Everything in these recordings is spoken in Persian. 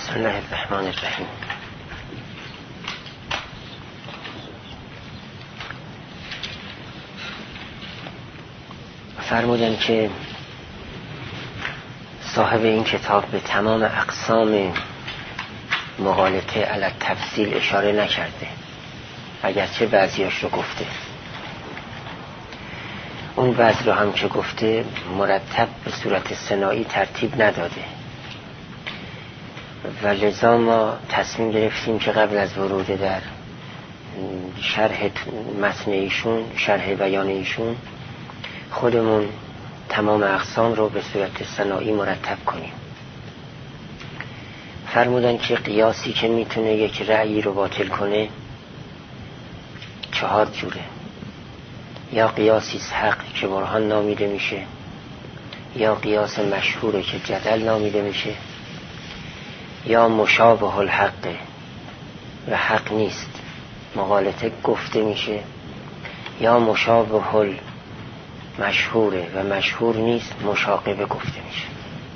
بسم الله الرحمن الرحیم. فرمودن که صاحب این کتاب به تمام اقسام مغالطه علی تفصیل اشاره نکرده، اگرچه بعضیاش رو گفته. اون بعض رو هم که گفته مرتب به صورت ثنایی ترتیب نداده و لذا ما تصمیم گرفتیم که قبل از ورود در شرح متن ایشون، شرح بیان ایشون، خودمون تمام اقسام رو به صورت ثنایی مرتب کنیم. فرمودن که قیاسی که میتونه یک رأیی رو باطل کنه 4 جوره: یا قیاسی حق که برهان نامیده میشه، یا قیاس مشهوره که جدل نامیده میشه، یا مشابه الحق و حق نیست مغالطه گفته میشه، یا مشابه مشهوره و مشهور نیست مشاقبه گفته میشه.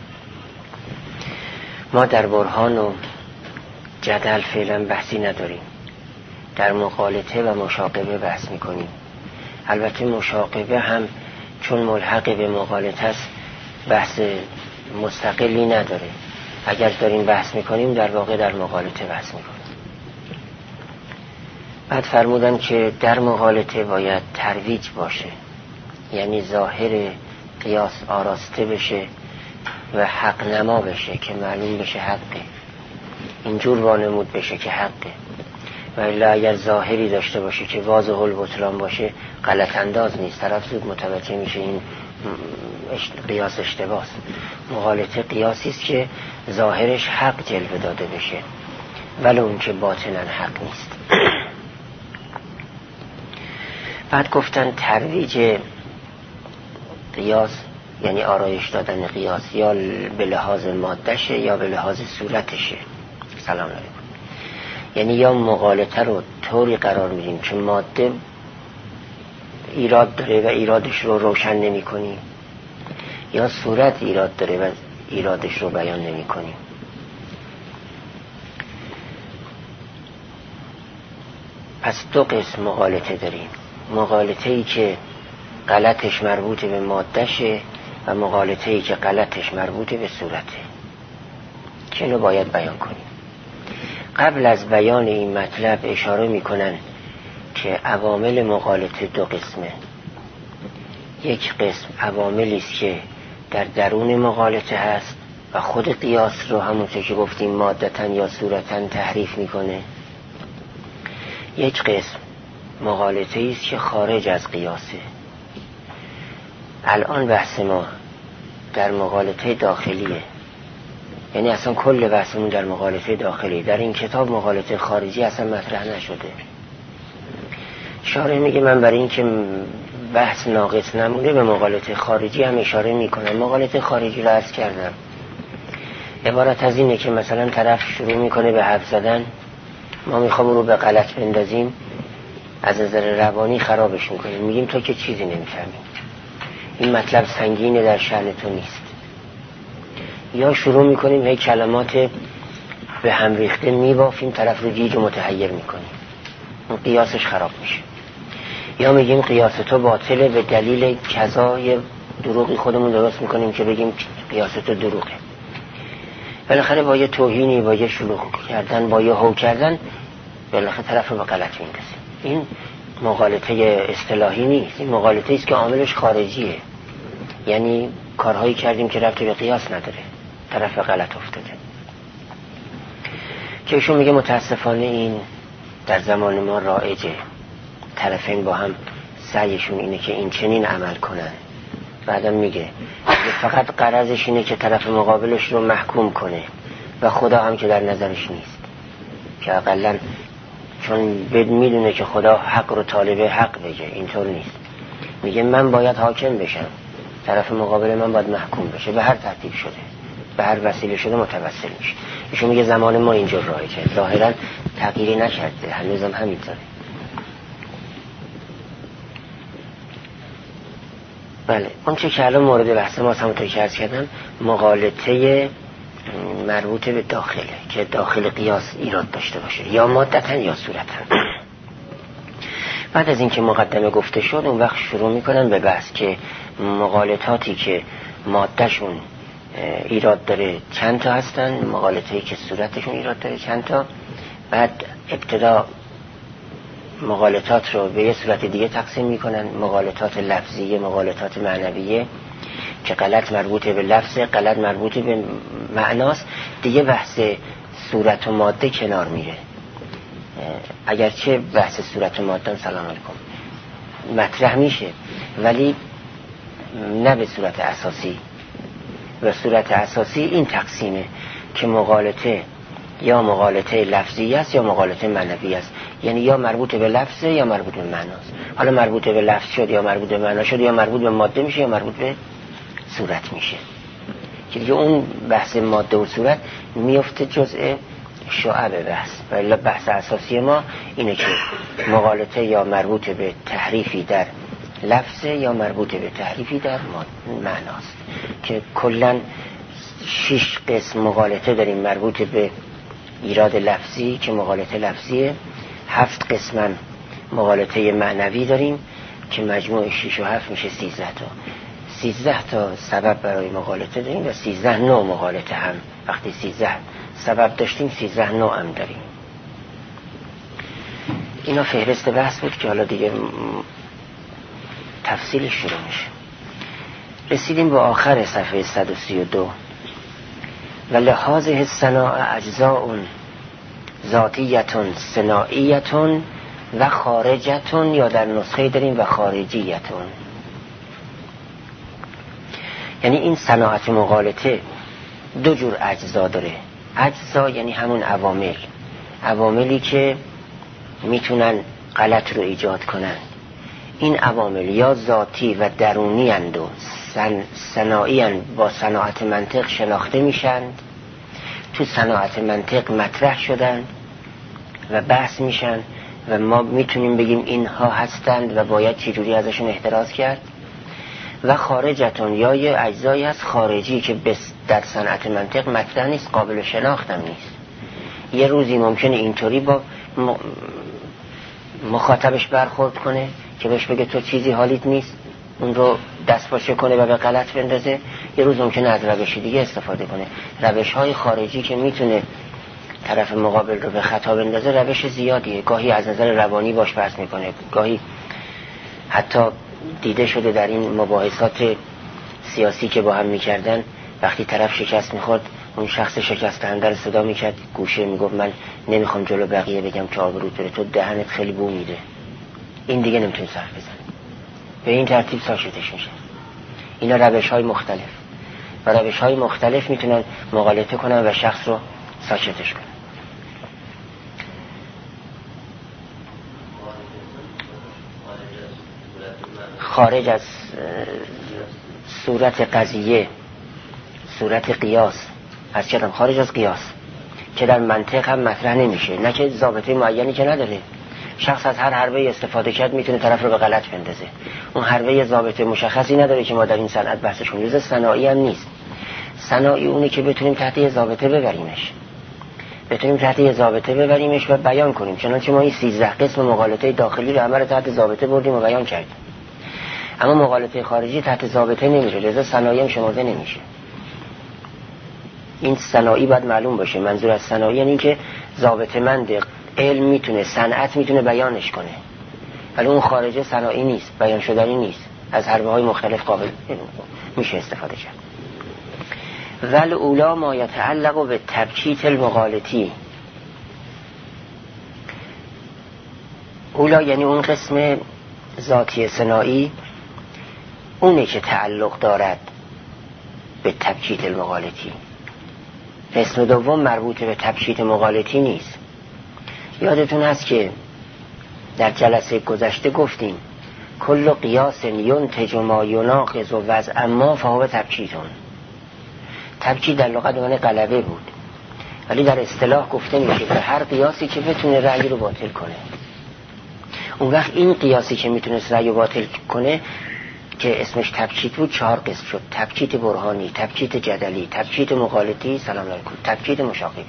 ما در برهان و جدل فعلا بحثی نداریم، در مغالطه و مشاقبه بحث میکنیم. البته مشاقبه هم چون ملحق به مغالطه است بحث مستقلی نداره. اگر داریم بحث میکنیم در واقع در مغالطه بحث میکنیم. بعد فرمودن که در مغالطه باید ترویج باشه، یعنی ظاهر قیاس آراسته بشه و حق نما بشه که معلوم بشه حقه، اینجور وانمود بشه که حقه. و الا اگر ظاهری داشته باشه که واضح البطلان باشه غلط انداز نیست، طرف زود متوجه میشه این قیاس اشتباهه. مغالطه قیاسی است که ظاهرش حق جلوه داده بشه ولی اون که باطناً حق نیست. بعد گفتن ترویج قیاس یعنی آرایش دادن قیاس یا به لحاظ مادهشه یا به لحاظ صورتشه. سلام علیکم. یعنی یا مغالطه رو طوری قرار میدیم که ماده ایراد داره و ایرادش رو روشن نمی کنیم، یا صورت ایراد داره و ایرادش رو بیان نمی کنیم. پس 2 قسم مغالطه داریم: مغالطه ای که غلطش مربوط به مادهشه و مغالطه ای که غلطش مربوط به صورته که اینو باید بیان کنیم. قبل از بیان این مطلب اشاره میکنن که عوامل مغالطه 2 قسمه. یک قسم عواملی است که در درون مغالطه هست و خود قیاس رو همونطور که گفتیم مادتاً یا صورتاً تحریف میکنه. یک قسم مغالطه است که خارج از قیاسه. الان بحث ما در مغالطه داخلیه، یعنی اصلا کل بحثمون در مغالطه داخلی. در این کتاب مغالطه خارجی اصلا مطرح نشده. شارح میگه من برای این که بحث ناقص نمونه به مغالطه خارجی هم اشاره میکنم. مغالطه خارجی رو عرض کردم، عبارت از اینه که مثلا طرف شروع میکنه به حرف زدن، ما میخوام رو به غلط بندازیم، از نظر روانی خرابش میکنیم، میگیم تو که چیزی نمیفهمی، این مطلب سنگینه در شأن تو نیست. یا شروع میکنیم هی کلمات به هم ریخته میبافیم، طرف رو گیج و متحیر میکنیم، اون قیاسش خراب میشه. یا میگیم قیاس تو باطله به دلیل کذای دروغی خودمون درست میکنیم که بگیم قیاس تو دروغه. بالاخره با یه توهینی، با یه شلوغ کردن، با یه هو کردن بالاخره طرف رو به غلط میندازیم. این مغالطه اصطلاحی نیست، این مغالطه است که عاملش خارجیه، یعنی کارهایی کردیم که ربطی به قیاس نداره، طرف غلط افتاده. که ایشون میگه متاسفانه این در زمان ما رایجه، طرفین با هم سعیشون اینه که این چنین عمل کنن. بعدم میگه فقط غرضش اینه که طرف مقابلش رو محکوم کنه و خدا هم که در نظرش نیست، که اقلن چون میدونه که خدا حق رو طالب حق بگه، اینطور نیست. میگه من باید حاکم بشم، طرف مقابل من باید محکوم بشه، به هر ترتیب شده، به هر وسیله شده متوسل میشه. ایشون میگه زمان ما اینجور رایجه، ظاهرا تغییری نکرده، هنوزم همینطوره. بله، اون چه که الان مورد بحث ما همونطور که عرض کردم مغالطه مربوط به داخله که داخل قیاس ایراد داشته باشه، یا مادتا یا صورتا. بعد از اینکه مقدمه گفته شد اون وقت شروع میکنن به بحث که مغالطاتی که مادهشون ایراد داره چند تا هستن، مغالطاتی که صورتشون ایراد داره چند تا. بعد ابتدا مغالطات رو به یه صورت دیگه تقسیم میکنن، مغالطات لفظیه، مغالطات معنویه، که غلط مربوط به لفظه، غلط مربوط به معناست. دیگه بحث صورت و ماده کنار میره، اگرچه بحث صورت و ماده سلام علیکم مطرح میشه، ولی نه به صورت اساسی. و صورت اساسی این تقسیمه که مغالطه یا مغالطه لفظی است یا مغالطه معنوی است، یعنی یا مربوط به لفظه یا مربوط به معناست. حالا مربوط به لفظ شد یا مربوط به معنا شد، یا مربوط به ماده میشه یا مربوط به صورت میشه، که دیگه اون بحث ماده و صورت میفته جزء شعب بحث. ولی بحث اساسی ما اینه که مغالطه یا مربوط به تحریفی در لفظه یا مربوط به تحریفی در معناست، که کلن 6 قسم مغالطه داریم مربوط به ایراد لفظی که مغالطه لفظیه، 7 قسم مغالطه معنوی داریم که مجموع 6 و 7 میشه 13 تا. 13 تا سبب برای مغالطه داریم و 13 نوع مغالطه هم. وقتی 13 سبب داشتیم 13 نوع هم داریم. اینا فهرست بحث بود که حالا دیگه تفصیلش شروع میشه. رسیدیم به آخر صفحه 132. و لهذه الصناعه اجزاء ذاتیتون صناعیتون و خارجتون، یا در نسخه داریم و خارجیتون. یعنی این صناعت مغالطه دو جور اجزا داره. اجزا یعنی همون عوامل، عواملی که میتونن غلط رو ایجاد کنن. این عوامل یا ذاتی و درونی اند و صناعی اند، با صناعت منطق شناخته میشند، تو صناعت منطق مطرح شدن و بحث میشن و ما میتونیم بگیم اینها هستند و باید چجوری ازشون احتراز کرد. و خارجتون یا یه اجزایی هست خارجی که در صنعت منطق مطرح نیست، قابل شناخت هم نیست. یه روزی ممکنه اینطوری با مخاطبش برخورد کنه که بهش بگه تو چیزی حالیت نیست، اون رو دست باشه کنه و به غلط بندازه. یه روز ممکنه از روش دیگه استفاده کنه. روش‌های خارجی که میتونه طرف مقابل رو به خطا بندازه روش زیادیه. گاهی از نظر روانی باش بحث میکنه، گاهی حتی دیده شده در این مباحثات سیاسی که با هم میکردن، وقتی طرف شکست میخورد اون شخص شکست دهنده رو صدا میکرد گوشه، میگفت من نمیخوام جلو بقیه بگم که آبروت بره، تو دهنت خیلی بو میده، این دیگه نمیتونه حرف بزنه. به این ترتیب ساکتش میشه. اینا روش‌های مختلف و روش‌های مختلف میتونن مغالطه کنن و شخص رو ساکتش کنن. خارج از صورت قضیه، صورت قیاس، از چرا خارج از قیاس که در منطق هم مطرح نمیشه، نه که ضابطه معینی که نداره. شخص از هر حربه استفاده کرد میتونه طرف رو به غلط بندازه. اون حربه ضابطه مشخصی نداره که ما در این صنعت بحثش کنیم. جز صناعی هم نیست. صناعی اونه که بتونیم تحت یه ضابطه ببریمش، بتونیم تحت یه ضابطه ببریمش و بیان کنیم. چنانچه ما این 13 قسم مغالطه داخلی رو همه تحت ضابطه بردیم و بیان کردیم. اما مغالطه خارجی تحت ضابطه نمیره، لذا صناعی هم شمرده نمیشه. این صناعی باید معلوم باشه. منظور از صناعی یعنی که ضابطه مند علم میتونه، صنعت میتونه بیانش کنه، ولی اون خارجه صناعی نیست، بیان شدنی نیست، از حربه‌های مختلف قابل میشه استفاده کرد. ول اولا ما یتعلق به تبکیت المغالطی. اولا یعنی اون قسم ذاتی صناعی، اونه که تعلق دارد به تبکیت المغالطی. قسم دوم مربوط به تبکیت مغالطی نیست. یادتون هست که در جلسه گذشته گفتیم کل قیاس ینتج ما یناقض و وضع ما فهو تبکیتون. تبکیت در لغت معنی غلبه بود، ولی در اصطلاح گفته میشه که هر قیاسی که بتونه رأی رو باطل کنه. اون وقت این قیاسی که میتونه رأی رو باطل کنه که اسمش تبکیت بود 4 قسم شد: تبکیت برهانی، تبکیت جدلی، تبکیت مقالطی، سلام علیکم، تبکیت مشاغبی.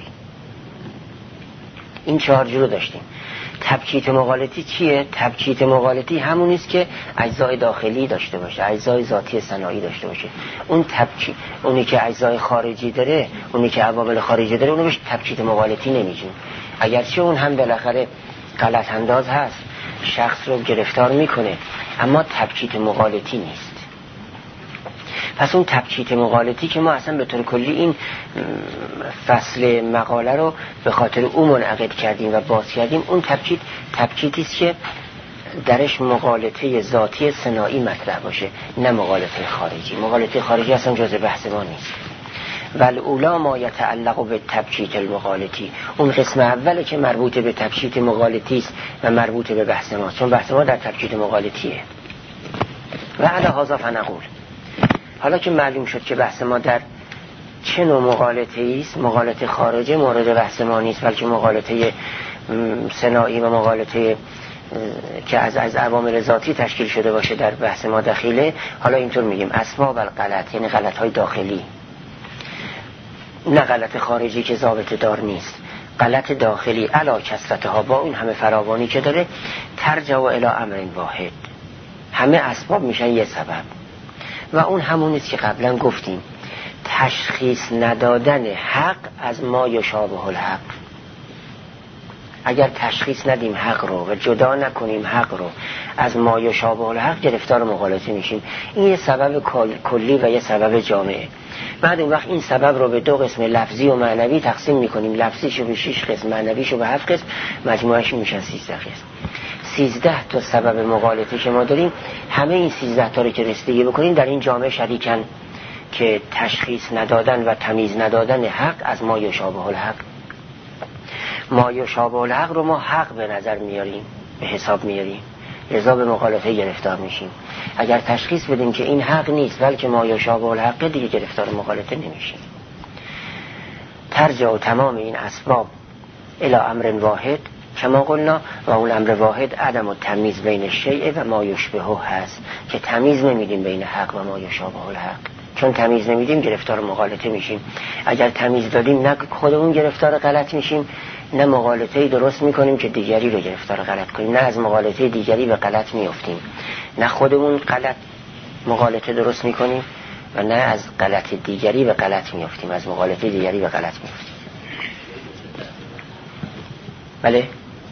این 4 جور داشتیم. تبکیت مقالطی چیه؟ تبکیت مقالطی همون است که اجزای داخلی داشته باشه، اجزای ذاتی صنایعی داشته باشه. اون تبکیت، اونی که اجزای خارجی داره، اونی که عوامل خارجی داره، اونو بهش تبکیت مقالطی نمیگیم. اگرچه اون هم بالاخره غلط انداز هست، شخص رو گرفتار میکنه، اما تبکیت مقالطی نیست. پس اون تبکیت مقالطی که ما اصلا به طور کلی این فصل مقاله رو به خاطر اون منعقد کردیم و باز کردیم، اون تبکیتی است که درش مقالطه ذاتی صناعی مطرح باشه، نه مقالطه خارجی. مقالطه خارجی اصلا جزء بحث ما نیست. والاولا ما یتعلق به تبکیت المقالطی، اون قسم اوله که مربوط به تبکیت مقالطی است و مربوط به بحث ما، چون بحث ما در تبکیت مقالطیه. و علی هذا فنقول، حالا که معلوم شد که بحث ما در چه نوع مقالطه است، مقالطه خارجه مورد بحث ما نیست، بلکه مقالطه صناعی و مقالطه که از عوامل ذاتی تشکیل شده باشه در بحث ما دخیله. حالا اینطور میگیم اسباب الغلط، یعنی غلط های داخلی، نه غلط خارجی که ضابطه دار نیست، غلط داخلی علا کثرتها، با اون همه فراوانی که داره، ترجع الی امر واحد، همه اسباب میشن یه سبب، و اون همون است که قبلا گفتیم: تشخیص ندادن حق از ما یشابه الحق. اگر تشخیص ندیم حق رو و جدا نکنیم حق رو از ما یشابه الحق، گرفتار مغالطه میشیم. این یه سبب کلی و یه سبب جامعه. بعد اون وقت این سبب رو به 2 قسم لفظی و معنوی تقسیم میکنیم، لفظیشو به 6 قسم، معنویشو به 7 قسم، مجموعش میشن 13 قسم. 13 تا سبب مغالطه که ما داریم، همه این 13 تا رو که رسیدگی بکنیم در این جامعه شریکن که تشخیص ندادن و تمیز ندادن حق از ما یشابه الحق. ما یشابه الحق رو ما حق به نظر میاریم، به حساب میاریم، لذا به مغالطه گرفتار میشیم. اگر تشخیص بدیم که این حق نیست بلکه ما یشابه الحق، دیگه گرفتار مغالطه نمیشیم. ترجع تمام این اسباب الی امر واحد کما قلنا، و اون امر واحد عدم التمییز بین الشیء و ما یشبهه هست، که تمیز نمیدیم بین حق و ما یشابه الحق. چون تمیز نمیدیم گرفتار مغالطه میشیم. اگر تمیز دادیم، نه خودمون گرفتار غلط میشیم، نه مغالطه‌ای درست میکنیم که دیگری رو گرفتار غلط کنیم، نه از مغالطه دیگری به غلط میافتیم، نه خودمون غلط مغالطه درست میکنیم و نه از غلط دیگری به غلط میافتیم، از مغالطه دیگری به غلط میافتیم. بله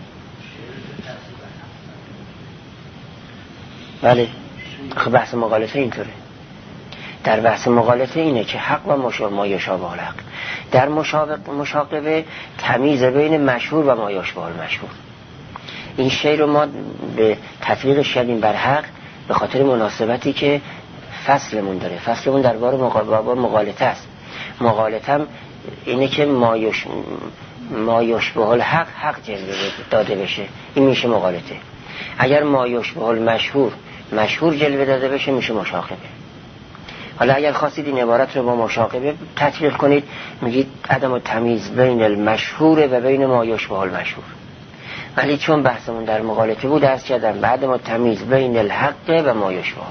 بله، خب بحث مغالطه اینطوره. در بحث مغالطه اینه که حق و ما یشابه الحق. در مشاقبه تمیز بین مشهور و ما یشبه المشهور. این شی رو ما به تطبیقش کردیم بر حق به خاطر مناسبتی که فصلمون داره. فصلمون در بار مغالطه است. مغالطه هم اینه که ما یشبه الحق حق جلوه داده بشه، این میشه مغالطه. اگر ما یشبه المشهور مشهور جلوه داده بشه، میشه مشاقبه. حالا اگر خواستید این عبارت رو با مشاقبه تطبیق کنید، میگید عدم التمییز بین المشهور و بین ما یشبه المشهور. ولی چون بحثمون در مغالطه بود، عرض کردم عدم التمییز بین الحق و ما یشبه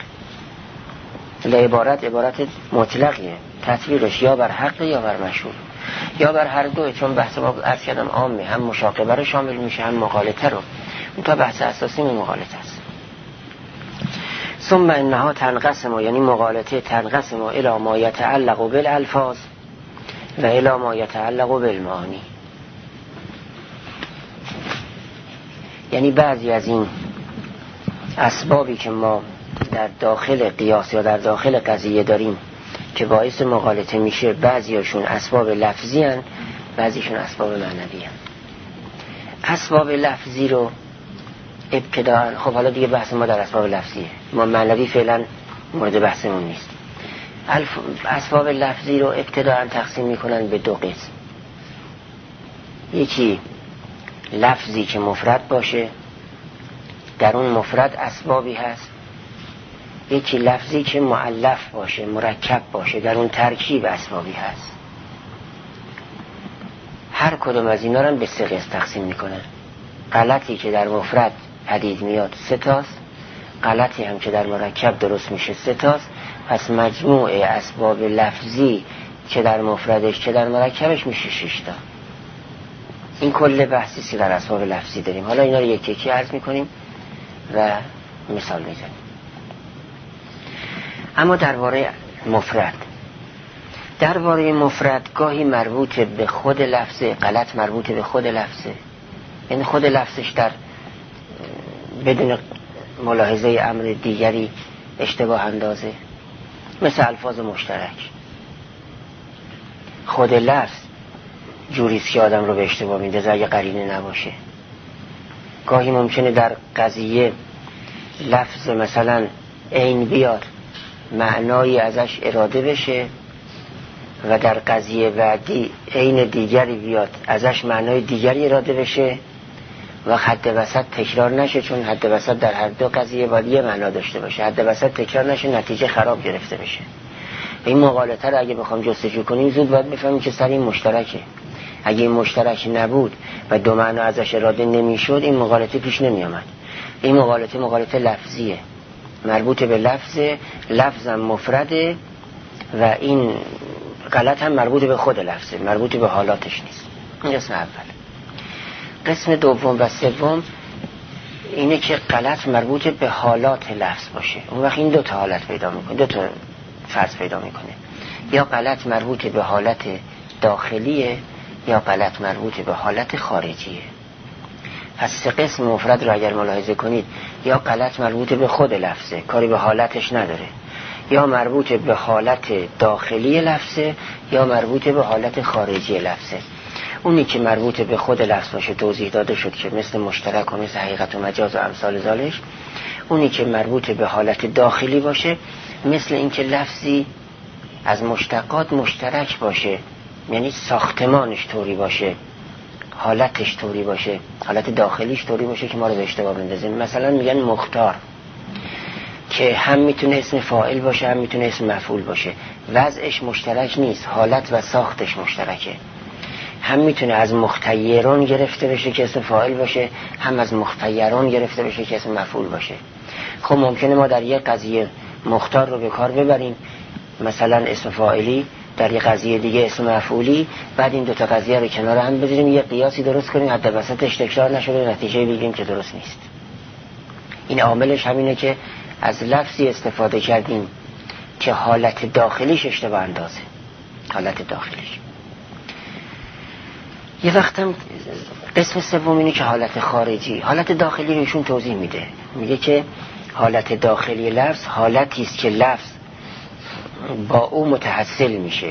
الحق. عبارت مطلقیه، تطبیقش یا بر حق یا بر مشهور یا بر هر دو، چون بحث ما عرض کردم عامه، هم مشاقبه رو شامل میشه هم مغالطه رو. اون تا بحث اساسی مغالطه است. ثم انها تنقسم، یعنی مغالطه تنقسم الی ما یتعلق بالالفاظ و الی ما یتعلق بالمعانی. یعنی بعضی از این اسبابی که ما در داخل قیاس یا در داخل قضیه داریم که باعث مغالطه میشه، بعضیاشون اسباب لفظی هن، بعضیشون اسباب معنوی هن. اسباب لفظی رو ابتداء، خب حالا دیگه بحث ما در اسباب لفظیه، ما معنوی فعلا مورد بحثمون نیست. اسباب لفظی رو ابتداء تقسیم میکنن به 2 قسم. یکی لفظی که مفرد باشه، در اون مفرد اسبابی هست. یکی لفظی که مؤلف باشه، مرکب باشه، در اون ترکیب اسبابی هست. هر کدوم از اینا رو به 3 قسم تقسیم میکنن. غلطی که در مفرد پدید میاد 3 تاست، غلطی هم که در مرکب درست میشه 3 تاست. پس مجموع اسباب لفظی که در مفردش که در مرکبش میشه 6 تا. این کل بحثی که در اسباب لفظی داریم. حالا اینا رو یک یکی عرض میکنیم و مثال میزنیم. اما درباره مفرد گاهی مربوط به خود لفظه، غلط مربوط به خود لفظه، یعنی خود لفظش در بدون ملاحظه امر دیگری اشتباه اندازه، مثل الفاظ مشترک. خود لفظ جوریست که آدم رو به اشتباه میندازه اگه قرینه نباشه. گاهی ممکنه در قضیه لفظ مثلا عین بیاد معنایی ازش اراده بشه و در قضیه بعدی عین دیگری بیاد ازش معنای دیگری اراده بشه و حد وسط تکرار نشه، چون حد وسط در هر دو قضیه باید یه معنا داشته باشه. حد وسط تکرار نشه، نتیجه خراب گرفته بشه. این مغالطه رو اگه بخوام جستجو کنیم زود باید بفهمیم که سر این مشترکه. اگه این مشترک نبود و دو معنا ازش اراده نمیشد این مغالطه پیش نمی آمد. این مغالطه لفظیه، مربوط به لفظم مفرده و این غلط هم مربوط به خود لفظه، مربوط به حالاتش نیست. این قسم اول. قسم دوم و سوم اینه که غلط مربوط به حالات لفظ باشه. اون وقت این 2 تا حالت پیدا میکنه، 2 تا فرض پیدا میکنه. یا غلط مربوط به حالت داخلیه یا غلط مربوط به حالت خارجیه. پس 3 قسم مفرد رو اگر ملاحظه کنید، یا غلط مربوط به خود لفظه، کاری به حالتش نداره، یا مربوط به حالت داخلی لفظه، یا مربوط به حالت خارجی لفظه. اونی که مربوط به خود لفظ باشه توضیح داده شد که مثل مشترک و مثل حقیقت و مجاز و امثال ذالک. اونی که مربوط به حالت داخلی باشه مثل این که لفظی از مشتقات مشترک باشه، یعنی ساختمانش طوری باشه، حالتش طوری باشه، حالت داخلیش طوری باشه که ما رو به اشتباه بندازه. مثلا میگن مختار که هم میتونه اسم فاعل باشه هم میتونه اسم مفعول باشه، وضعش مشترک نیست، حالت و ساختش مشترکه. هم میتونه از مختیرون گرفته بشه که اسم فاعل باشه، هم از مختیرون گرفته بشه که اسم مفعول باشه. خب ممکنه ما در یک قضیه مختار رو به کار ببریم، مثلا اسم فاعلی، در یک قضیه دیگه اسم مفعولی، بعد این 2 تا قضیه رو کنار هم بذاریم یه قیاسی درست کنیم، حد وسطش تکرار نشده نتیجه بگیریم که درست نیست. این عاملش همینه که از لفظی استفاده کردیم که حالت داخلیش اشتباه اندازه، حالت داخلیش. یه وقتم قسم سوم اینه که حالت خارجی. حالت داخلی رو ایشون توضیح میده، میگه که حالت داخلی لفظ حالتی است که لفظ با او متحصل میشه.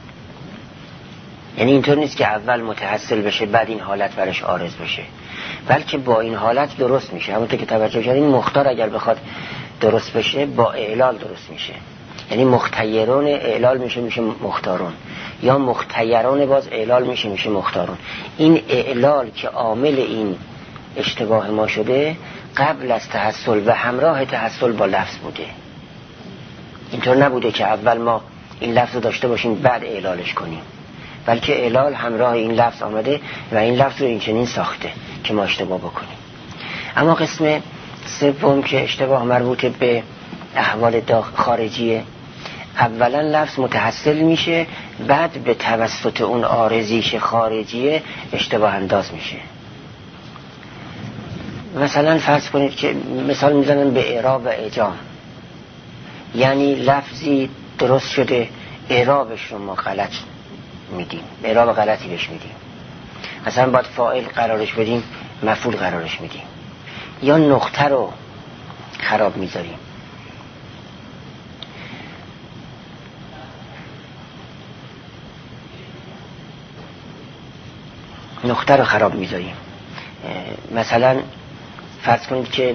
یعنی اینطور نیست که اول متحصل بشه بعد این حالت برش عارض بشه، بلکه با این حالت درست میشه. همونطور که توجه کردین مختار اگر بخواد درست بشه با اعلال درست میشه، یعنی مختیرون اعلال میشه مختارون، یا مختیرون باز اعلال میشه مختارون. این اعلال که عامل این اشتباه ما شده قبل از تحصل و همراه تحصل با لفظ بوده. اینطور نبوده که اول ما این لفظ رو داشته باشیم بعد اعلالش کنیم، بلکه اعلال همراه این لفظ آمده و این لفظ رو این چنین ساخته که ما اشتباه بکنیم. اما قسم سوم که اشتباه مربوط به احوال خارجیه، اولا لفظ متحصل میشه بعد به توسط اون عارضیش خارجیه اشتباه انداز میشه. مثلا فرض کنید که مثال میزنن به اعراب و اعجام، یعنی لفظی درست شده اعرابش رو ما غلط میدیم، اعراب غلطی بهش میدیم، مثلا باید فاعل قرارش بدیم مفعول قرارش میدیم، یا نقطه رو خراب میذاریم. نقطه رو خراب میذاریم. مثلا فرض کنید که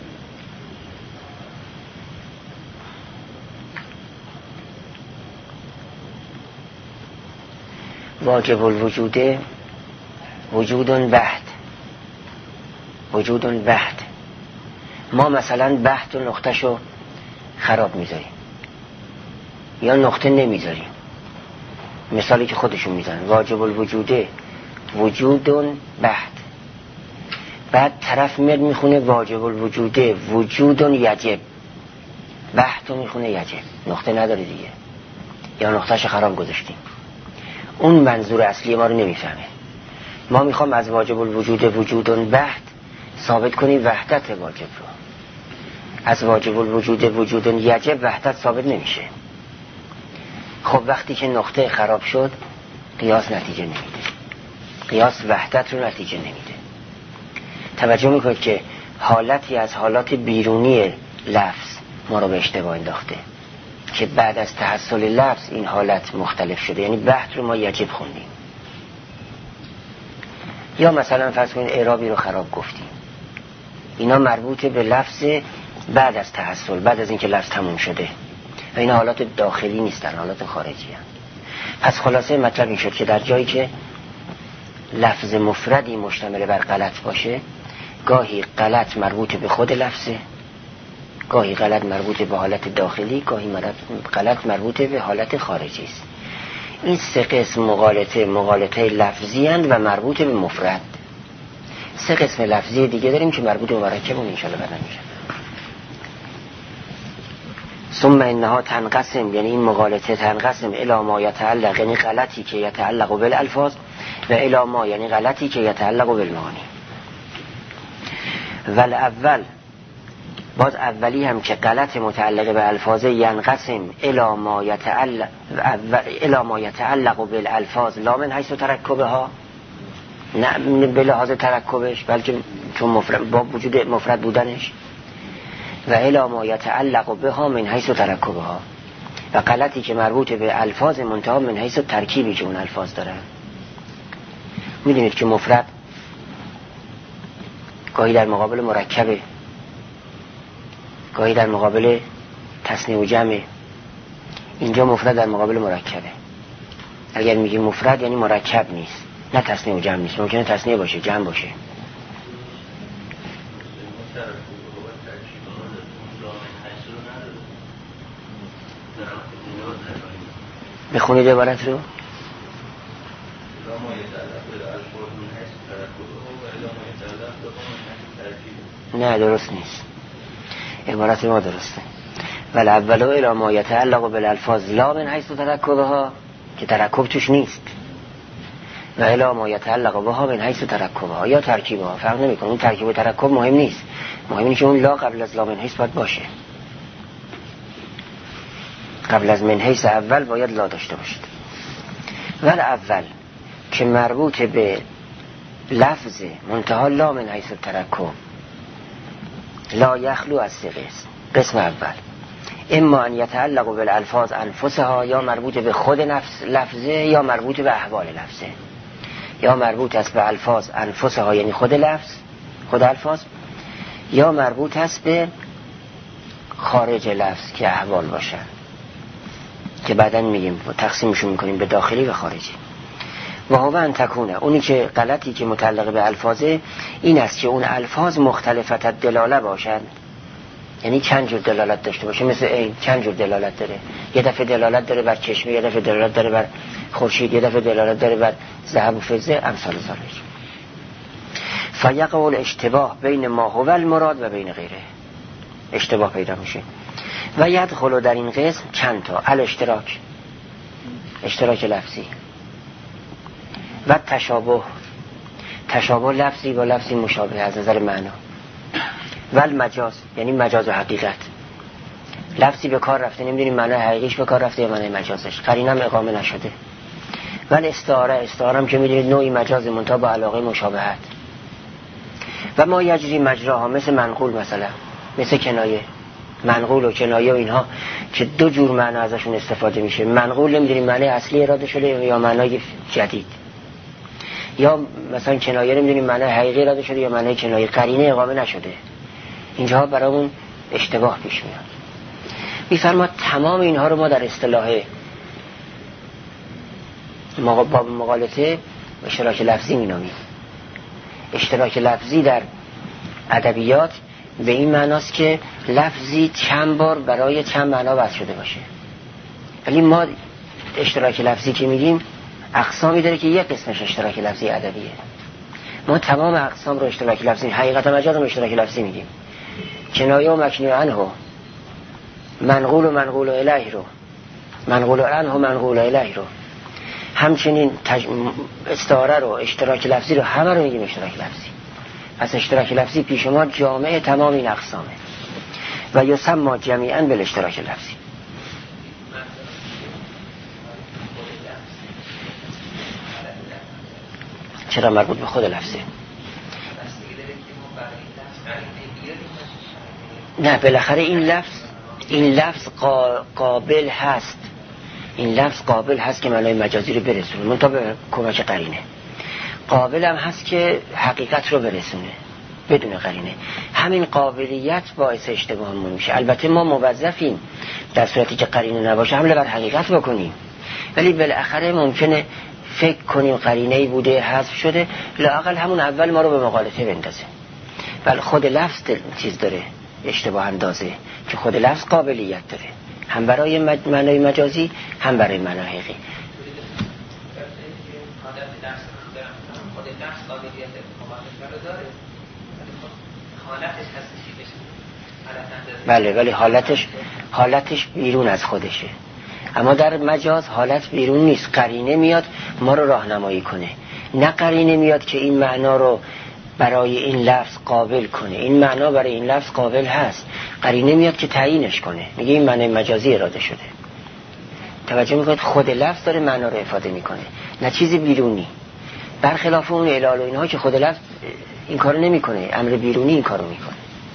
واجب الوجوده وجود بحت، وجود بحت، ما مثلا بحت و نقطهشو خراب میذاریم یا نقطه نمیذاریم. مثالی که خودشون میزنن واجب الوجوده وجود بحت، بعد طرف میاد میخونه واجب الوجوده وجودون یجب، بحثو میخونه یجب، نقطه نداره دیگه، یا نقطهش خراب گذاشتیم. اون منظور اصلی ما رو نمیفهمه. ما میخوام از واجب الوجود وجودون بحث ثابت کنیم وحدت واجب رو. از واجب الوجود وجودون یجب وحدت ثابت نمیشه. خب وقتی که نقطه خراب شد قیاس نتیجه نمیده، قیاس وحدت رو نتیجه نمیده. توجه میکنید که حالتی از حالات بیرونی لفظ ما رو به اشتباه انداخته که بعد از تحصل لفظ این حالت مختلف شده. یعنی بحث رو ما یجب خوندیم، یا مثلا فرض کنید اعرابی رو خراب گفتیم. اینا مربوط به لفظ بعد از تحصل، بعد از اینکه لفظ تموم شده، و اینا حالات داخلی نیستن، حالات خارجی هستن. پس خلاصه مطلب این شد که در جایی که لفظ مفردی مشتمل بر غلط باشه، گاهی غلط مربوط به خود لفظه، گاهی غلط مربوط به حالت داخلی، گاهی غلط مربوط به حالت خارجی است. این سه قسم مغالطه لفظی هستند و مربوط به مفرد. سه قسم لفظی دیگه داریم که مربوط به مرکب و انشاءالله بعدا میشه. ثم انها تنقسم، یعنی این مغالطه تنقسم الی ما یتعلق، یعنی غلطی که یتعلق بالالفاظ، و الی ما یعنی غلطی که یتعلق بالمعانی. ول اول، باز اولی هم که غلط متعلق به الفاظ ینقسم الی ما یتعلق بالالفاظ لا من حیث ترکبها، نه به لحاظ ترکبش بلکه چون مفرد با وجود مفرد بودنش، و الی ما یتعلق بها من حیث ترکبها، و غلطی که مربوط به الفاظ منتها من حیث ترکیبی که اون الفاظ داره. میدونید که مفرد گاهی در مقابل مرکبه، گاهی در مقابل تثنیه و جمعه. اینجا مفرد در مقابل مرکبه. اگر میگیم مفرد یعنی مرکب نیست، نه تثنیه و جمع نیست. ممکنه تثنیه باشه، جمع باشه. بخونید عبارت رو. نه درست نیست، عبارت ما درسته. ول اولو الی ما یتعلق بالالفاظ لا من حیث ترکبها، که ترکب توش نیست، و الی ما یتعلق بها من حیث ترکبها یا ترکیبها. فرق نمیکنه، اون ترکیب و ترکب مهم نیست، مهم اینه که اون لا قبل از لا من حیث باید باشه. قبل از من حیث اول باید لا داشته باشد. ول اول که مربوط به لفظ منتها لا من حیث ترکب، لا یخلو از سه قسم اول، اما ان یتعلق بالالفاظ انفسها، یا مربوط به خود نفس لفظه، یا مربوط به احوال لفظه. یا مربوط است به الفاظ انفسها یعنی خود لفظ، خود الفاظ، یا مربوط است به خارج لفظ که احوال باشن، که بعداً میگیم تقسیمشون میکنیم به داخلی و خارجی. و هو ان تکونه، اونی که غلطی که متعلق به الفاظه این است که اون الفاظ مختلفت دلاله باشند، یعنی چند جور دلالت داشته باشه. مثل این چند جور دلالت داره، یه دفعه دلالت داره بر چشمه، یه دفعه دلالت داره بر خورشید، یه دفعه دلالت داره بر ذهب و فضه، امثال ذالک. فیقع الاشتباه بین ما هو المراد و بین غیره، اشتباه پیدا میشه. و یدخل در این قسم چند تا الاشتراک، اشتراک لفظی، و تشابه لفظی با لفظی مشابه از نظر معنا، و المجاز یعنی مجاز و حقیقت. لفظی به کار رفته نمیدونیم معنی حقیقیش به کار رفته یا معنی مجازش، قرینه هم اقامه نشده. و استعاره هم که میدونید نوعی مجاز منتها با علاقه مشابهت. و ما یجری مجراها، مثل منقول مثلا، مثل کنایه. منقول و کنایه و اینها که دو جور معنا ازشون استفاده میشه. منقول نمیدونیم معنی اصلی اراده شده یا معنای جدید، یا مثلا کنایه نمیدونیم معنی حقیقی اراده شده یا معنی کنایه، قرینه اقامه نشده. اینجا برامون اشتباه پیش میاد. میفرما تمام اینها رو ما در اصطلاح باب مغالطه اشتراک لفظی مینامیم. اشتراک لفظی در ادبیات به این معناست که لفظی چند بار برای چند معنا وضع شده باشه. ولی ما اشتراک لفظی که میگیم اقسامی داره که یک قسمش اشتراک لفظی ادبیه، ما تمام اقسام رو اشتراک لفظی، حقیقت مجاز رو اشتراک لفظی میگیم. کنایه و مکنیه عنه، منقول و منقول الیه رو، منقول عنه و منقول الیه رو، همچنین استعاره رو، اشتراک لفظی رو، همه رو میگیم اشتراک لفظی. پس اشتراک لفظی پیش ما جامع تمام این اقسامه و یسمى جمیعا بالاشتراک لفظی. چرا مربوط به خود لفظه؟ نه بالاخره این لفظ قابل هست، این لفظ قابل هست که معنای مجازی رو برسونه، منتها به کمک قرینه. قابل هم هست که حقیقت رو برسونه بدون قرینه. همین قابلیت باعث اشتباهمون میشه. البته ما موظفیم در صورتی که قرینه نباشه حمله بر حقیقت بکنیم، ولی بالاخره ممکنه فکر کنیم قرینه‌ای بوده حذف شده، لااقل همون اول ما رو به مغالطه بندازه. ولی خود لفظ چیز داره، اشتباه اندازه، که خود لفظ قابلیت داره هم برای معنای مجازی هم برای معنای حقیقی. بله ولی حالتش بیرون از خودشه. اما در مجاز حالت بیرون نیست، قرینه میاد ما رو راهنمایی کنه، نه قرینه میاد که این معنا رو برای این لفظ قابل کنه. این معنا برای این لفظ قابل هست، قرینه میاد که تعیینش کنه، میگه این معنی مجازی اراده شده. توجه میکنید خود لفظ داره معنا رو افاده میکنه، نه چیزی بیرونی، برخلاف اون علال و اینها که خود لفظ این کارو نمیکنه، امر بیرونی این کارو میکنه.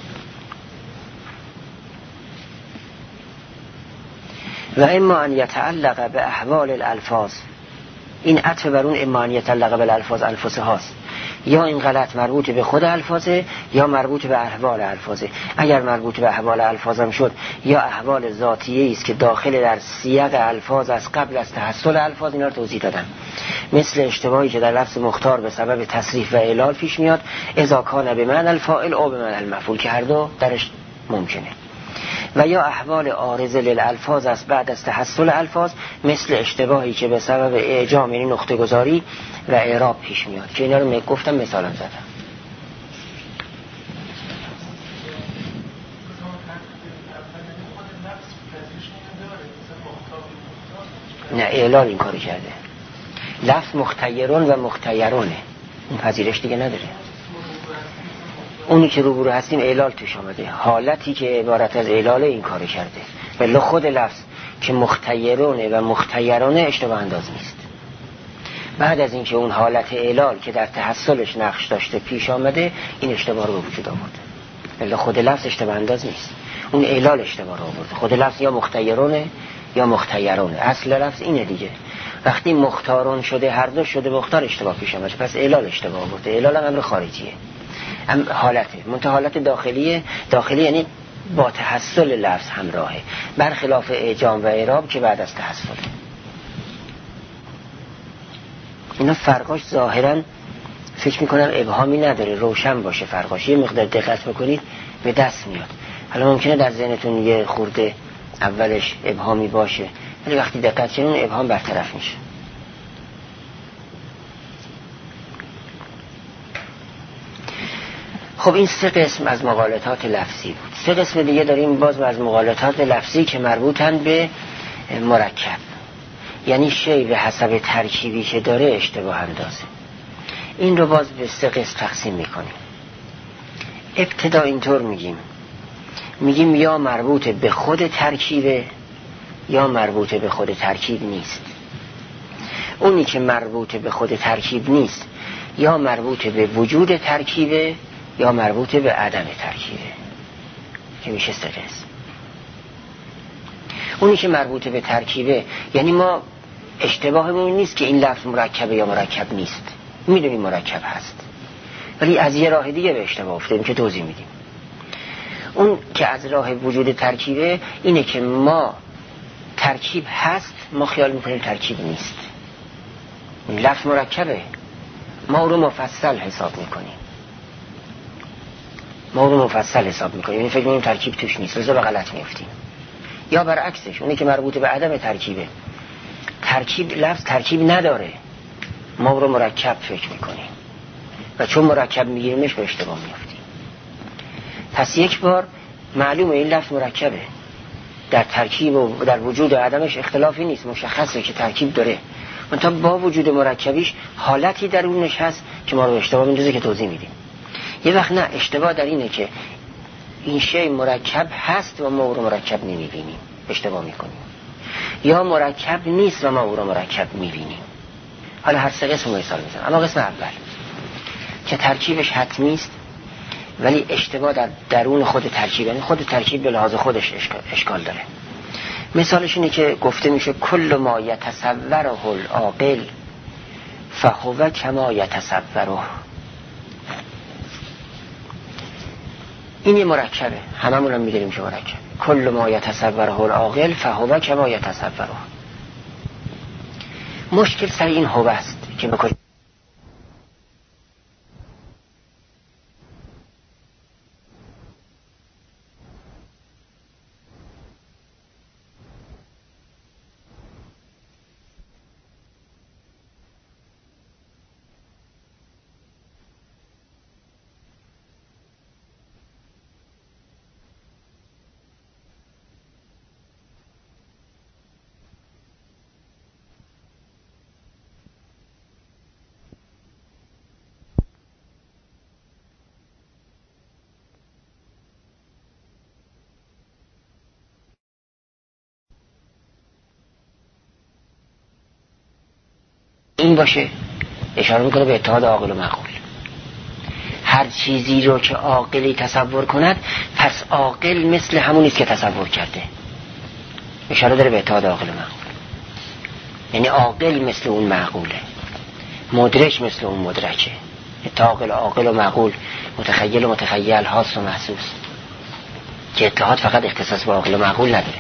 و اما ان یتعلق به احوال الالفاظ، این عطف بر اون اما ان یتعلق به الالفاظ انفسها هست، یا این غلط مربوط به خود الفاظه یا مربوط به احوال الفاظه. اگر مربوط به احوال الفاظم شد یا احوال ذاتیه است که داخل در سیاق الفاظ از قبل از تحصل الفاظ، اینا رو توضیح دادم. مثل اشتباهی که در لفظ مختار به سبب تصریف و اعلال پیش میاد، اذا کان بمعنی الفاعل او بمعنی المفعول، که هر دو درش ممکنه. و یا احوال عارضه للالفاظ است بعد از تحصل الفاظ، مثل اشتباهی که به سبب اعجام یعنی نقطه گذاری و اعراب پیش میاد، که اینا رو گفتم مثالا زدم. نه اعلال این کاری کرده، لفظ مختیرون و مختیرونه، این پذیرش دیگه نداره. اونی که روبرو هستیم اعلال توش آمده، حالتی که عبارت از اعلاله این کارو کرده، ولی خود لفظ که مختیرونه و مختیرونه اشتباه انداز نیست. بعد از اینکه اون حالت اعلال که در تحصلش نقش داشته پیش آمده، این اشتباه رو به وجود آورده، ولی خود لفظ اشتباه انداز نیست، اون اعلال اشتباه رو آورده. خود لفظ یا مختیرونه یا مختیرونه، اصل لفظ اینه دیگه. وقتی مختارون شده هر دو شده مختار، اشتباه پیش آمده، پس اعلال اشتباه آورده. اعلال هم امر خارجیه، حالته منتها حالت داخلی یعنی با تحصل لفظ همراهه، برخلاف اعجام و اعراب که بعد از تحصل. اینا فرقاش ظاهرا فکر میکنم ابهامی نداره، روشن باشه فرقاش، یه مقدار دقت بکنید به دست میاد. حالا ممکنه در ذهنتون یه خورده اولش ابهامی باشه، ولی وقتی دقت کنین اون ابهام برطرف میشه. خب این 3 قسم از مغالطات لفظی بود. 3 قسم دیگه داریم باز از مغالطات لفظی که مربوطن به مرکب، یعنی شی به حسب ترکیبی که داره اشتباه اندازه. این رو باز به 3 قسم تقسیم میکنیم. ابتدا اینطور میگیم یا مربوط به خود ترکیبه یا مربوط به خود ترکیب نیست. اونی که مربوط به خود ترکیب نیست یا مربوط به وجود ترکیبه یا مربوط به عدم ترکیبه، که میشه 3 قسم. اونی که مربوط به ترکیبه یعنی ما اشتباهمون نیست که این لفظ مرکبه یا مرکب نیست، میدونیم مرکب هست، ولی از یه راه دیگه به اشتباه افتادیم که توضیح میدیم. اون که از راه وجود ترکیبه اینه که ما ترکیب هست، ما خیال میکنیم ترکیب نیست. این لفظ مرکبه، ما رو مفصل حساب میکنیم، یعنی فکر میکنیم ترکیب توش نیست، لذا به غلط میفتیم. یا برعکسش، اونی که مربوط به عدم ترکیبه، لفظ ترکیب نداره، ما رو مرکب فکر میکنیم، و چون مرکب میگیریمش به اشتباه میافتیم. پس یک بار معلومه این لفظ مرکبه، در ترکیب و در وجود و عدمش اختلافی نیست، مشخصه که ترکیب داره، منتها با وجود مرکبیش حالتی درونش هست که ما رو اشتباه میندازه که توضیح میدیم. یه وقت نه، اشتباه در اینه که این شی مرکب هست و ما او رو مرکب نمیبینیم، اشتباه میکنیم، یا مرکب نیست و ما او رو مرکب میبینیم. حالا هر سه قسم مثال میزنم. اما قسم اول که ترکیبش حتمی است ولی اشتباه در درون خود ترکیب، یعنی خود ترکیب به لحاظ خودش اشکال داره. مثالش اینه که گفته میشه کل ما یتصوره العاقل فهو کما یتصوره. این یه مرکبه، هممون هم میدونیم که مرکب. کل ما یتصوره العاقل فهو کما یتصوره. مشکل سر این هو است که به کجا این باشه، اشاره میکنه به اتحاد عاقل و معقول. هر چیزی رو که عاقلی تصور کند پس عاقل مثل همونیست که تصور کرده. اشاره داره به اتحاد عاقل و معقول، یعنی عاقل مثل اون معقوله، مدرک مثل اون مدرکه. اتحاد عاقل و معقول، متخیل و متخیل، حاس و محسوس، که اتحاد فقط اختصاص به عاقل و معقول نداره.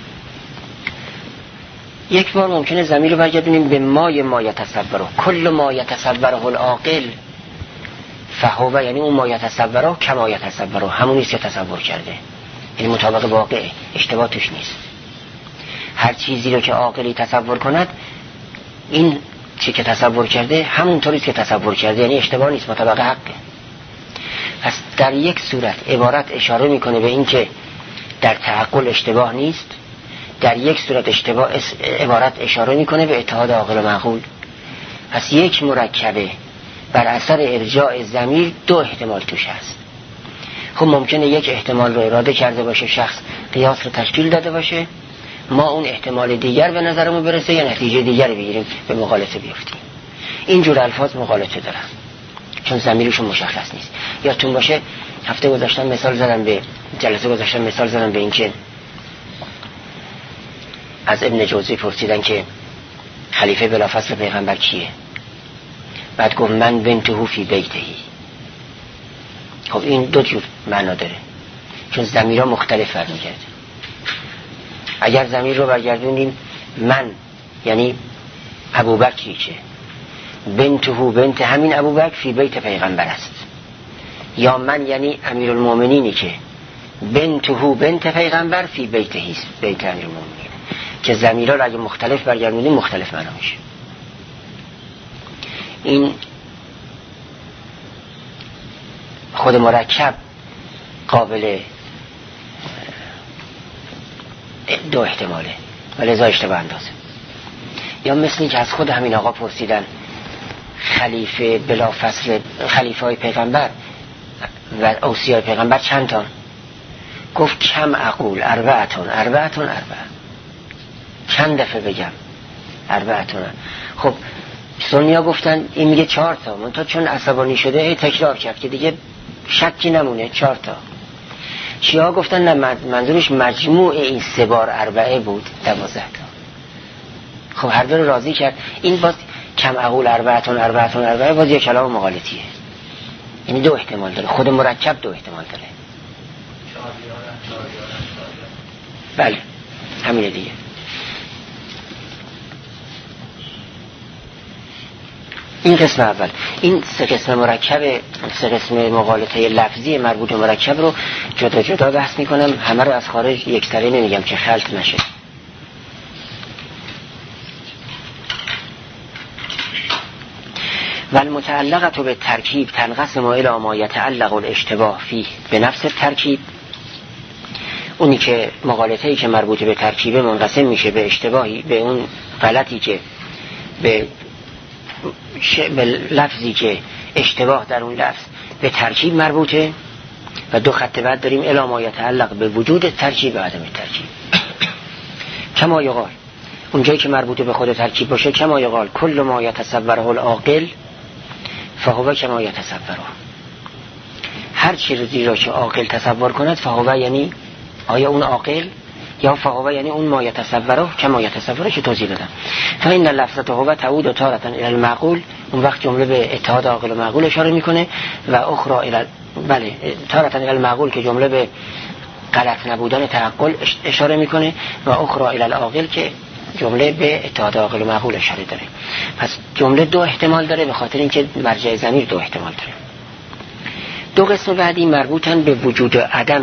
یک بار ممکنه ضمیر رو برگردونیم به ما یتصوره. کل ما یتصوره العاقل فهو، یعنی اون ما یتصوره کما یتصوره، همونیست که تصور کرده، یعنی مطابق واقعه، اشتباه توش نیست. هر چیزی رو که عاقلی تصور کند، این چی که تصور کرده همونطوریست که تصور کرده، یعنی اشتباه نیست، مطابق حقه. پس در یک صورت عبارت اشاره میکنه به این که در تعقل اشتباه نیست، در یک صورت عبارت اشاره میکنه به اتحاد عاقل و معقول. پس یک مرکبه بر اثر ارجاع ضمیر دو احتمال توش هست. خب ممکنه یک احتمال رو اراده کرده باشه شخص، قیاس رو تشکیل داده باشه، ما اون احتمال دیگر به نظرمون برسه یا نتیجه دیگر بگیریم، به مغالطه بیفتیم. اینجور الفاظ مغالطه دارن چون ضمیرشون مشخص نیست. یادتون باشه هفته گذاشتم مثال زدم به این که از ابن جوزی پرسیدن که خلیفه بلافاصله پیغمبر کیه؟ بعد گفت من بنته فی بیتهی. خب این دو جور معنا داره چون ضمیرها مختلف برمیگرده. اگر ضمیر رو برگردونیم من یعنی ابوبکری که بنت همین ابوبکر فی بیت پیغمبر است، یا من یعنی امیرالمومنینی که بنت پیغمبر فی بیتهی است، بیت امیرالمومنین، که ضمیرها رو اگه مختلف برگردونیم مختلف معنا میشه. این خود مرکب قابل دو احتماله و لذا اشتباه اندازه. یا مثل این که از خود همین آقا پرسیدن خلیفه بلافاصله، خلیفه های پیغمبر و اوصیای پیغمبر چند تا؟ گفت کم اقول اربعتون. چند دفعه بگم؟ اربعتون. خب سنیا گفتن این میگه 4 تا، منتها چون عصبانی شده هی تکرار کرد که دیگه شکی نمونه 4 تا. شیعه گفتن نه، منظورش مجموع این 3 بار اربعه بود، 12 تا. خب هر دو رو راضی کرد. این باز کم اقول اربعتون باز یک کلام مغالطیه، یعنی دو احتمال داره، خود مرکب دو احتمال داره. بله همینه دیگه. این قسم اول. این 3 قسم مرکب، 3 قسم مغالطه لفظی مربوط به مرکب رو جدا جدا بحث میکنم، همه رو از خارج یک سره نمیگم که خلط نشه. و المتعلقه به ترکیب تنقسم الی ما یتعلق الاشتباه فیه به نفس ترکیب. اونی که مغالطه‌ای که مربوط به ترکیبه منقسم میشه به اشتباهی، به اون غلطی که به لفظی که اشتباه در اون لفظ به ترکیب مربوطه. و دو خط بعد داریم الی ما یتعلق به وجود ترکیب و عدم ترکیب. کما یقال، اونجایی که مربوط به خود ترکیب باشه، کما یقال کل ما یتصوره العاقل فهو کما یتصوره. هر چیزی را که عاقل تصور کند فهو یعنی آیا اون عاقل، یا فهو یعنی اون ما یتصوره کما یتصوره که توضیح دادم. فإن لفظته هو تعود تارة الى المعقول، اون وقت جمله به اتحاد عاقل و معقول اشاره میکنه، و اخرى الى بله تارة الى المعقول که جمله به غلط نبودن تعقل اشاره میکنه، و اخرى الى العاقل که جمله به اتحاد عاقل و معقول اشاره داره. پس جمله دو احتمال داره به خاطر اینکه مرجع ضمیر دو احتمال داره. دو قسم بعدی مربوطن به وجود و عدم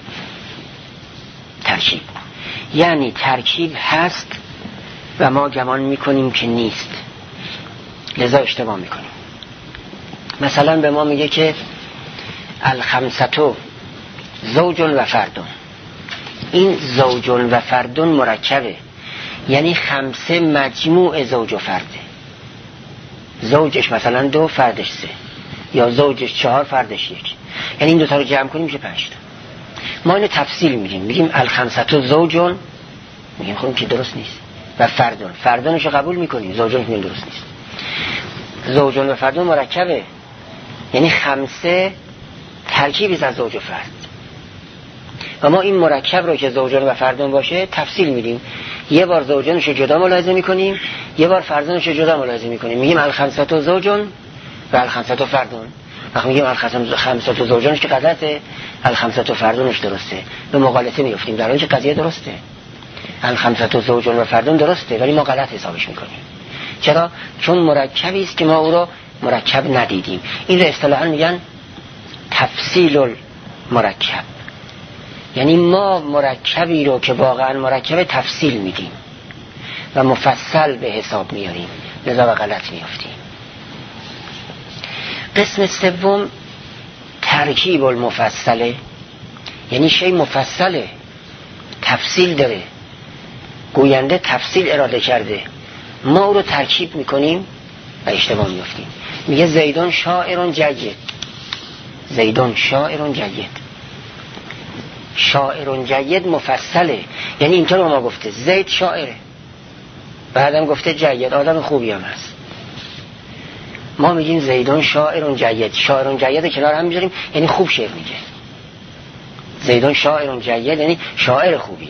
ترکیب، یعنی ترکیب هست و ما گمان میکنیم که نیست، لذا اشتباه میکنیم. مثلا به ما میگه که الخمسة زوج و فردون. این زوج و فردون مرکبه، یعنی خمسه مجموع زوج و فرده. زوجش مثلا 2 فردش 3، یا زوجش 4 فردش 1، یعنی این دوتا رو جمع کنیم میشه 5 تا. ما اینو تفصیل میگیم الخمسة زوجون، میگیم خب که درست نیست، و فردونش قبول میکنیم، زوجونش میگیم درست نیست. زوجون و فردون مرکبه، یعنی خمسه ترکیبی از زوج و فرد، و ما این مرکب رو که زوجون و فردون باشه تفصیل میدیم. یه بار زوجونش رو جدا ملاحظه میکنیم، یه بار فردونش رو جدا ملاحظه میکنیم، میگیم الخمسة زوجون و الخمسة فردون. وقتی میگیم الخمسة زوجونش که غلطه، الخمسة فردونش درسته، به مغالطه میافتیم، در حالی که قضیه درسته. الخمسة زوجون و فردون درسته ولی ما غلط حسابش میکنیم. چرا؟ چون مرکبی است که ما او رو مرکب ندیدیم. این رو اصطلاحاً میگن تفصیل المرکب، یعنی ما مرکبی رو که واقعا مرکب تفصیل میدیم و مفصل به حساب میاریم، لذا به غلط میافتیم. قسم سوم ترکیب المفصله، یعنی شی مفصله، تفصیل داره، گوینده تفصیل اراده کرده، ما او رو ترکیب میکنیم و اشتباه میافتیم. میگه زیدون شاعرون جید، زیدون شاعرون جید. شاعرون جید مفصله، یعنی اینطور ما گفته زید شاعره، بعدم گفته جید، آدم خوبی هم هست. ما میگیم زیدون شاعرون جید، شاعرون جید کنار هم میذاریم، یعنی خوب شعر میگه. زیدون شاعرون جید یعنی شاعر خوبیه.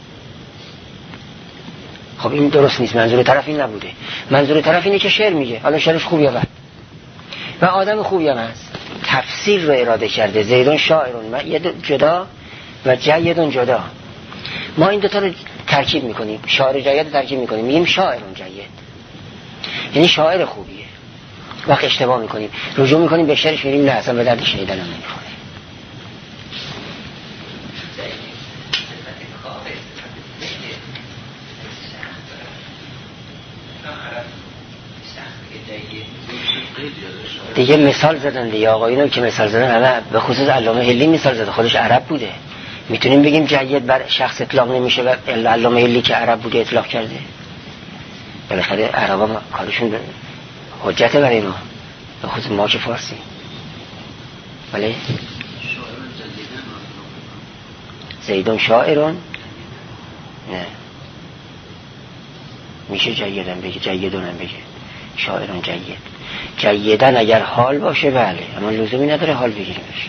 خب این درست نیست، منظور طرف این نبوده. منظور طرف اینه که شعر میگه، حالا شعرش خوبیه و آدم خوبی هم هست. تفسیر رو اراده کرده، زیدون شاعرون جدا و جیدون جدا. ما این دوتا رو ترکیب میکنیم، شاعر جید ترکیب میکنیم، میگیم شاعرون جید یعنی شاعر خوبیه. وقت اشتباه میکنیم رجوع میکنیم به شعرش، میگیم نه اصلا به درد شنیدن هم نمیخوره. دیگه مثال زدن دیگه آقایونم که مثال زدن، همه به خصوص علامه هلی مثال زده، خودش عرب بوده. میتونیم بگیم جید بر شخص اطلاق نمیشه و علامه هلی که عرب بوده اطلاق کرده. بالاخره عربا کارشون حجته برای ما، به خصوص ما که فارسی. ولی زیدون شاعرون نه میشه جیدن بگه، جیدون هم بگه، شاعرون جید. جیدن اگر حال باشه بله، اما لزومی نداره حال بگیریمش.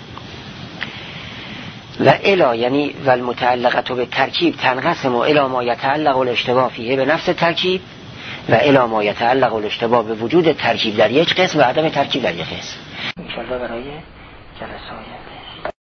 و الا یعنی و المتعلقه به ترکیب تنقسم الی ما یتعلق الاشتباه فیه به نفس ترکیب و الی ما یتعلق الاشتباه به وجود ترکیب در یک قسم و عدم ترکیب در یک قسم. ان شاء الله برای جلسه آینده